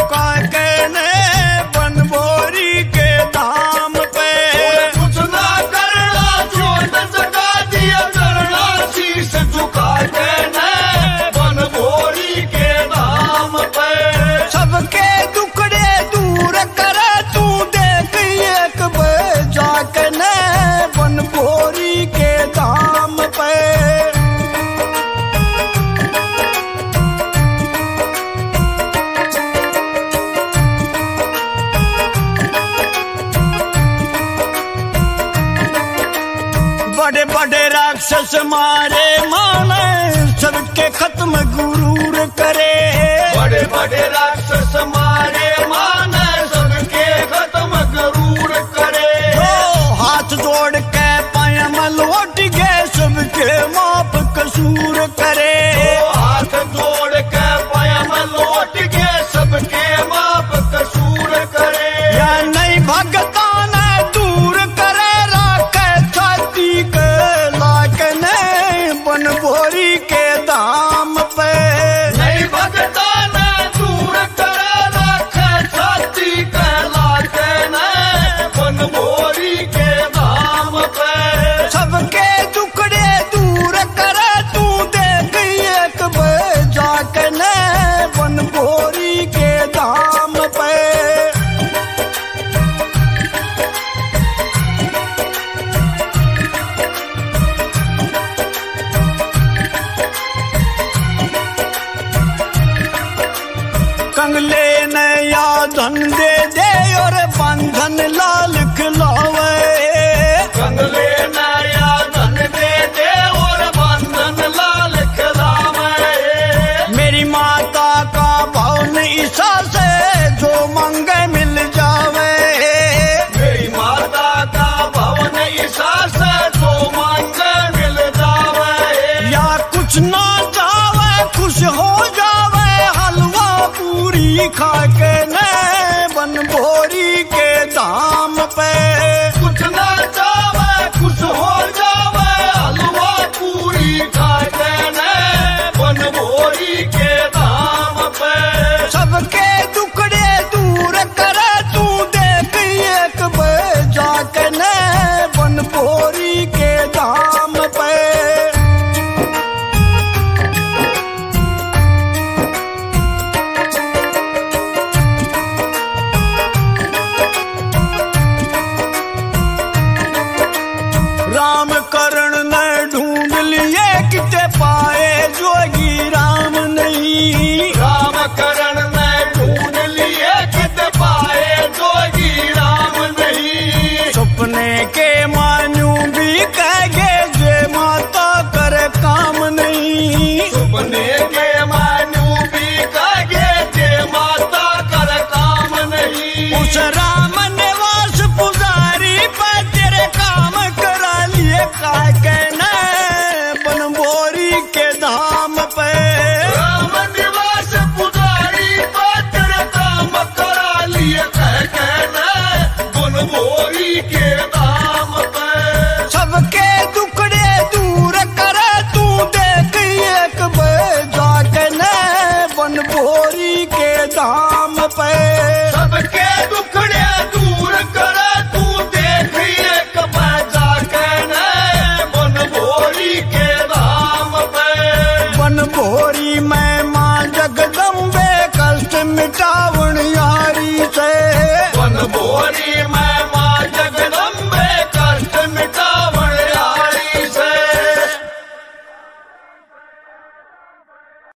कहने बनभोरी के धाम पे। कुछ ना करना चोट जगा दिया करना शीश झुका कहने बनभोरी के धाम पे। सबके दुखड़े दूर करे तू देख एक बजा कहने बनभोरी के धाम पे। बड़े बड़े राक्षस मारे माने सबके खत्म गुरूर करे। बड़े बड़े राक्षस मारे माने सबके खत्म गरूर करे। हाथ जोड़ के पायम लौट गए सबके माप कसूर करे। हाथ जोड़ के पायम लौट के सबके माप कसूर करे। या नहीं भगता ने दूर करे राखे छाती के लाकने बनभोरी के दाम पे। नहीं भगता ने दूर करे राखे छाती के लाकने बनभोरी के धाम पे। सबके दुखड़े दूर करे तू देख एक बजा कने बनभोरी के दाम पे। कंगले ने या धन दे और बंधन लाल खिलावे। कंगले नया धन दे और बंधन लाल खिलावे। मेरी माता का भवन ईसा से जो मांगे मिल जावे। मेरी माता का भवन ईसा से जो मांगे मिल जावे। या कुछ ना चावे खुश हो जावे हलवा पूरी खा के ने बनभोरी के धाम पे। कुछ ना चावे खुश हो जावे हलवा पूरी खा के ने बनभोरी के धाम पे। सबके दुखड़े दूर करे तू देख एक बजा के ने बनभोरी के धाम पे। राम करण ने ढूंढ लिए किते पाए जोगी राम नहीं। राम करण ने ढूंढ लिए कित पाए जोगी राम नहीं। सपने के मानू भी कहे जे माता करे काम नहीं। सपने के मानू भी कहे जे माता कर काम नहीं। उस राम निवास पुजारी पे तेरे काम करा लिए का कहना बनभोरी के धाम पे। राम निवास पुजारी पात्र काम करा लिए कह कहना बनभोरी के